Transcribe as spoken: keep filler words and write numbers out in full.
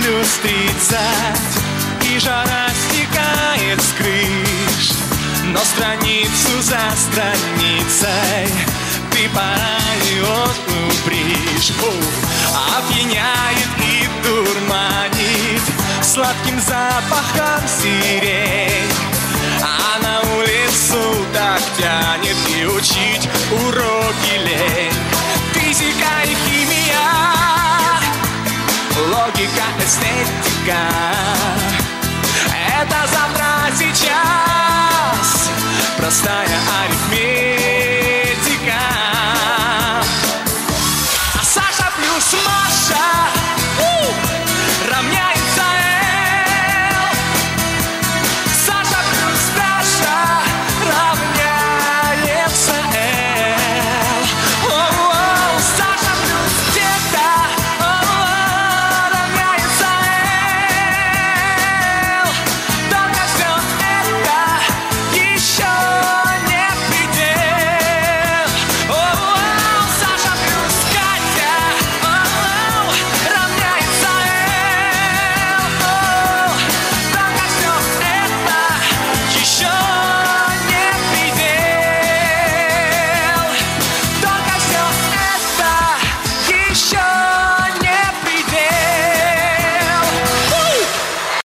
плюс тридцать, и жара стекает с крыш. Но страницу за страницей ты параллель упришь. Опьяняет и дурманит сладким запахом сирень. А на улицу так тянет и учить уроки лень. Физика и химия, логика, эстетика — это завтра, сейчас простая арифметика.